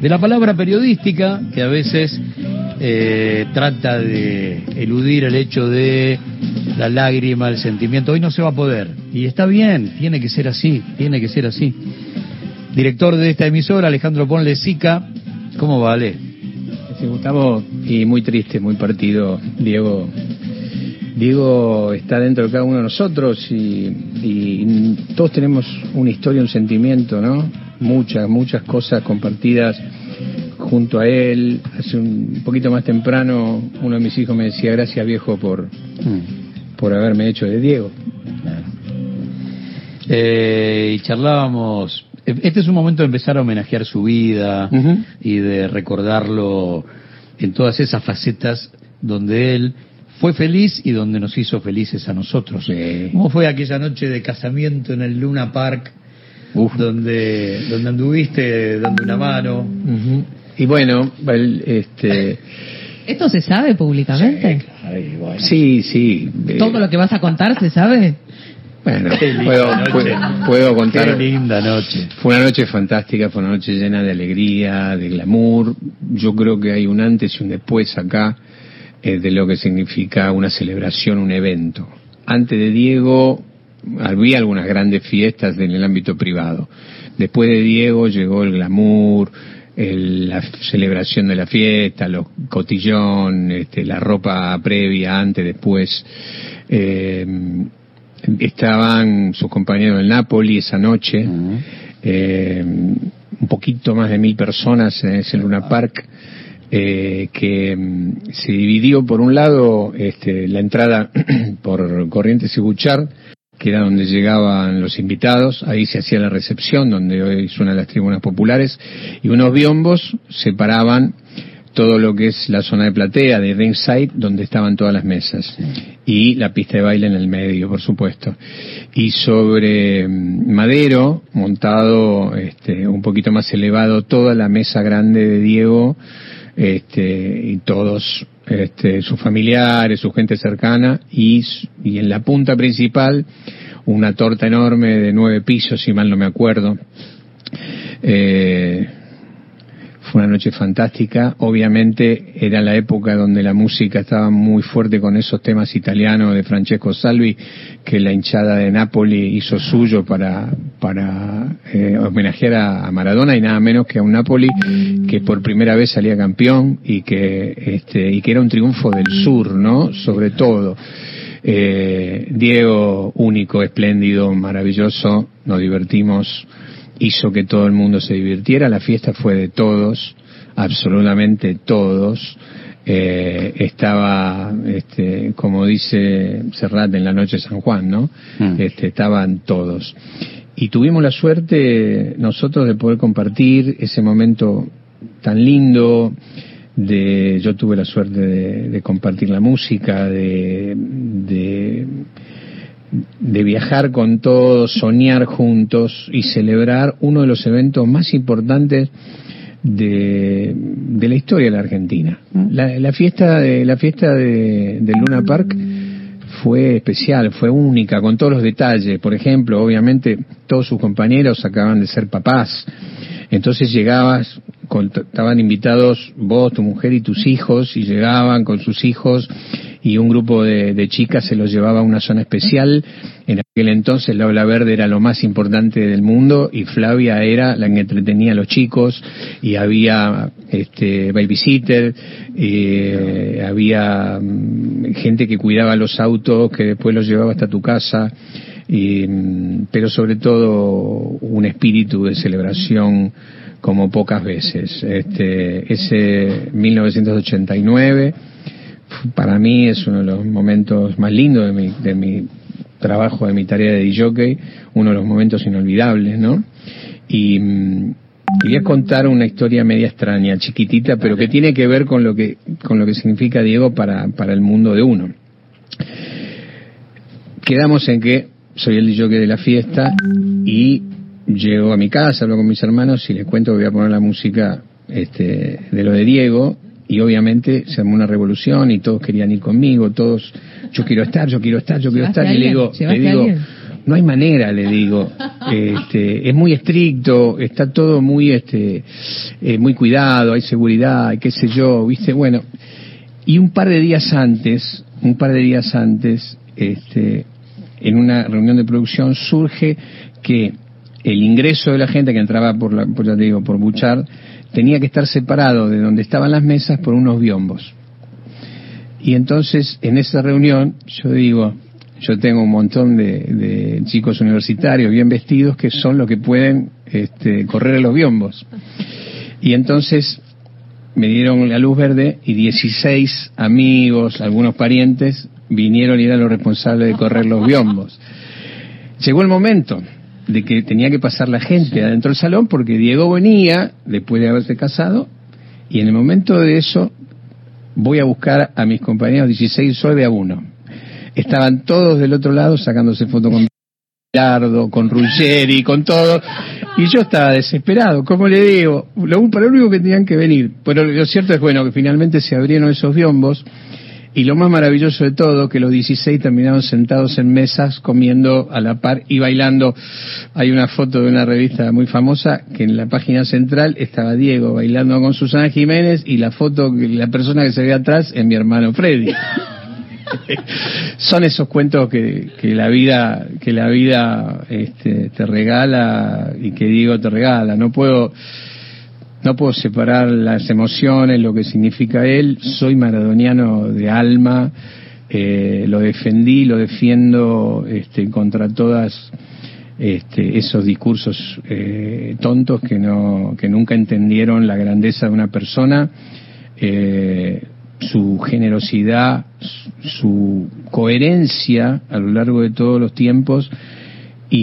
de la palabra periodística, que a veces trata de eludir el hecho de la lágrima, el sentimiento. Hoy no se va a poder, y está bien, tiene que ser así. Director de esta emisora, Alejandro Ponle Sica, ¿cómo va, Ale? Sí, Gustavo, y muy triste, muy partido, Diego está dentro de cada uno de nosotros y todos tenemos una historia, un sentimiento, ¿no? Muchas cosas compartidas junto a él. Hace un poquito más temprano uno de mis hijos me decía: gracias, viejo, por haberme hecho de Diego. Y charlábamos, este es un momento de empezar a homenajear su vida y de recordarlo en todas esas facetas donde él fue feliz y donde nos hizo felices a nosotros. Sí. ¿Cómo fue aquella noche de casamiento en el Luna Park, donde anduviste dando una mano? Y bueno, ¿Esto se sabe públicamente? Sí. ¿Todo lo que vas a contar se sabe? Bueno, puedo contar. Qué linda noche. Fue una noche fantástica, fue una noche llena de alegría, de glamour. Yo creo que hay un antes y un después acá de lo que significa una celebración, un evento. Antes de Diego había algunas grandes fiestas en el ámbito privado. Después de Diego llegó el glamour, la celebración de la fiesta, los cotillón, la ropa previa, antes, después. Estaban sus compañeros del Napoli esa noche, un poquito más de 1.000 personas en ese Luna Park, que se dividió por un lado la entrada por Corrientes y Buchard, que era donde llegaban los invitados. Ahí se hacía la recepción, donde hoy suenan las tribunas populares, y unos biombos separaban todo lo que es la zona de platea, de ringside, donde estaban todas las mesas, y la pista de baile en el medio, por supuesto. Y sobre madero, montado un poquito más elevado, toda la mesa grande de Diego, y todos sus familiares, su gente cercana, y en la punta principal una torta enorme de 9 pisos, si mal no me acuerdo. Fue una noche fantástica. Obviamente era la época donde la música estaba muy fuerte con esos temas italianos de Francesco Salvi, que la hinchada de Napoli hizo suyo para homenajear a Maradona, y nada menos que a un Napoli que por primera vez salía campeón y que era un triunfo del sur, ¿no? Sobre todo. Diego, único, espléndido, maravilloso, nos divertimos, hizo que todo el mundo se divirtiera. La fiesta fue de todos, absolutamente todos. Estaba, como dice Serrat en la noche de San Juan, ¿no? Estaban todos. Y tuvimos la suerte nosotros de poder compartir ese momento tan lindo. Yo tuve la suerte de compartir la música, de viajar con todos, soñar juntos y celebrar uno de los eventos más importantes de la historia de la Argentina. La fiesta del Luna Park fue especial, fue única, con todos los detalles. Por ejemplo, obviamente todos sus compañeros acaban de ser papás, entonces llegabas, estaban invitados vos, tu mujer y tus hijos, y llegaban con sus hijos, y un grupo de chicas se los llevaba a una zona especial. En aquel entonces la Ola Verde era lo más importante del mundo, y Flavia era la que entretenía a los chicos, y había babysitter, había gente que cuidaba los autos, que después los llevaba hasta tu casa, pero sobre todo un espíritu de celebración como pocas veces. Ese 1989 para mí es uno de los momentos más lindos de mi trabajo, de mi tarea de DJ, uno de los momentos inolvidables, ¿no? Y quería contar una historia media extraña, chiquitita, pero que tiene que ver con lo que significa Diego para el mundo de uno. Quedamos en que soy el DJ de la fiesta y llego a mi casa, hablo con mis hermanos y les cuento que voy a poner la música de lo de Diego. Y obviamente se armó una revolución y todos querían ir conmigo, todos, yo quiero estar, y le digo, No hay manera, le digo. Es muy estricto, está todo muy muy cuidado, hay seguridad, qué sé yo, ¿viste? Bueno, y un par de días antes, en una reunión de producción surge que el ingreso de la gente que entraba por Bouchard tenía que estar separado de donde estaban las mesas por unos biombos. Y entonces, en esa reunión, yo tengo un montón de chicos universitarios bien vestidos que son los que pueden correr a los biombos. Y entonces me dieron la luz verde y 16 amigos, algunos parientes, vinieron y eran los responsables de correr los biombos. Llegó el momento de que tenía que pasar la gente adentro del salón porque Diego venía después de haberse casado, y en el momento de eso voy a buscar a mis compañeros 16 soy de a uno. Estaban todos del otro lado sacándose fotos con Bilardo, con Ruggeri, con todo, y yo estaba desesperado. ¿Cómo le digo? Para lo único que tenían que venir. Pero lo cierto es, bueno, que finalmente se abrieron esos biombos, y lo más maravilloso de todo, que los 16 terminaron sentados en mesas, comiendo a la par y bailando. Hay una foto de una revista muy famosa, que en la página central estaba Diego bailando con Susana Jiménez, y la foto, la persona que se ve atrás, es mi hermano Freddy. Son esos cuentos que la vida te regala, y que Diego te regala. No puedo separar las emociones, lo que significa él. Soy maradoniano de alma, lo defendí, lo defiendo contra todas esos discursos tontos que nunca entendieron la grandeza de una persona, su generosidad, su coherencia a lo largo de todos los tiempos,